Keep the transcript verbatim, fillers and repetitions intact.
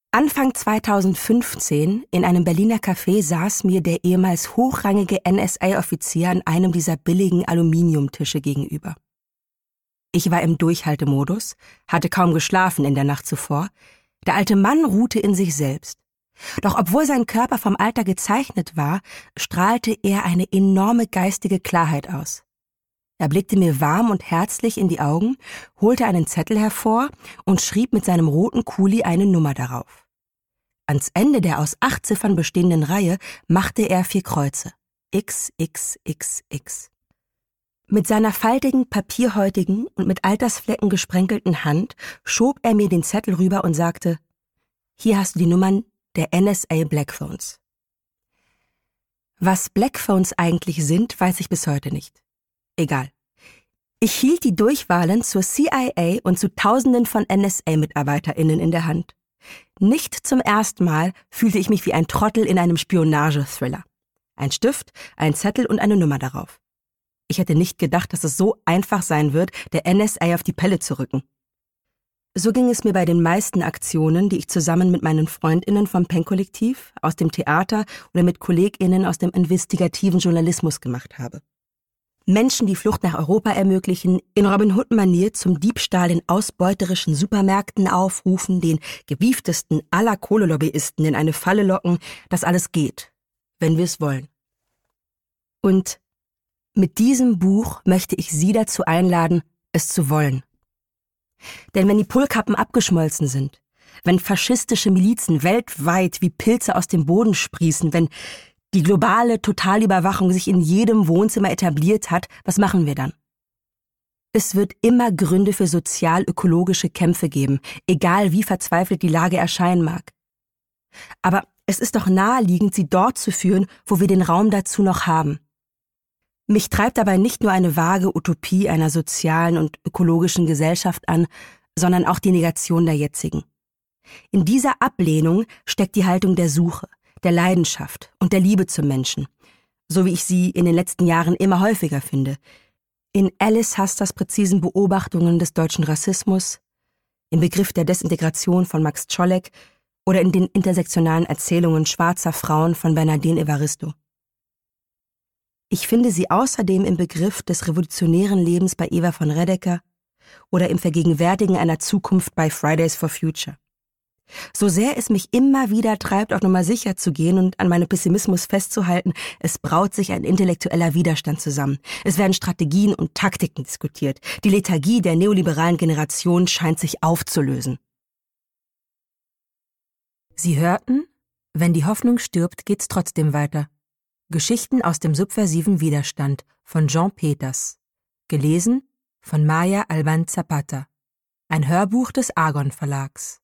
Anfang zweitausendfünfzehn in einem Berliner Café saß mir der ehemals hochrangige N S A-Offizier an einem dieser billigen Aluminiumtische gegenüber. Ich war im Durchhaltemodus, hatte kaum geschlafen in der Nacht zuvor. Der alte Mann ruhte in sich selbst. Doch obwohl sein Körper vom Alter gezeichnet war, strahlte er eine enorme geistige Klarheit aus. Er blickte mir warm und herzlich in die Augen, holte einen Zettel hervor und schrieb mit seinem roten Kuli eine Nummer darauf. Ans Ende der aus acht Ziffern bestehenden Reihe machte er vier Kreuze. X X X X. Mit seiner faltigen, papierhäutigen und mit Altersflecken gesprenkelten Hand schob er mir den Zettel rüber und sagte: »Hier hast du die Nummern der N S A Blackphones.« Was Blackphones eigentlich sind, weiß ich bis heute nicht. Egal. Ich hielt die Durchwahlen zur C I A und zu Tausenden von N S A-MitarbeiterInnen in der Hand. Nicht zum ersten Mal fühlte ich mich wie ein Trottel in einem Spionage-Thriller. Ein Stift, ein Zettel und eine Nummer darauf. Ich hätte nicht gedacht, dass es so einfach sein wird, der N S A auf die Pelle zu rücken. So ging es mir bei den meisten Aktionen, die ich zusammen mit meinen FreundInnen vom Pen-Kollektiv, aus dem Theater oder mit KollegInnen aus dem investigativen Journalismus gemacht habe. Menschen die Flucht nach Europa ermöglichen, in Robin Hood-Manier zum Diebstahl in ausbeuterischen Supermärkten aufrufen, den gewieftesten aller Kohlelobbyisten in eine Falle locken, das alles geht, wenn wir es wollen. Und mit diesem Buch möchte ich Sie dazu einladen, es zu wollen. Denn wenn die Polkappen abgeschmolzen sind, wenn faschistische Milizen weltweit wie Pilze aus dem Boden sprießen, wenn die globale Totalüberwachung sich in jedem Wohnzimmer etabliert hat, was machen wir dann? Es wird immer Gründe für sozial-ökologische Kämpfe geben, egal wie verzweifelt die Lage erscheinen mag. Aber es ist doch naheliegend, sie dort zu führen, wo wir den Raum dazu noch haben. Mich treibt dabei nicht nur eine vage Utopie einer sozialen und ökologischen Gesellschaft an, sondern auch die Negation der jetzigen. In dieser Ablehnung steckt die Haltung der Suche, der Leidenschaft und der Liebe zum Menschen, so wie ich sie in den letzten Jahren immer häufiger finde. In Alice Hasters präzisen Beobachtungen des deutschen Rassismus, im Begriff der Desintegration von Max Czolek oder in den intersektionalen Erzählungen schwarzer Frauen von Bernardine Evaristo. Ich finde sie außerdem im Begriff des revolutionären Lebens bei Eva von Redeker oder im Vergegenwärtigen einer Zukunft bei Fridays for Future. So sehr es mich immer wieder treibt, auf Nummer sicher zu gehen und an meinem Pessimismus festzuhalten, es braut sich ein intellektueller Widerstand zusammen. Es werden Strategien und Taktiken diskutiert. Die Lethargie der neoliberalen Generation scheint sich aufzulösen. Sie hörten: Wenn die Hoffnung stirbt, geht's trotzdem weiter. Geschichten aus dem subversiven Widerstand von Jean Peters. Gelesen von Maya Alban Zapata. Ein Hörbuch des Argon Verlags.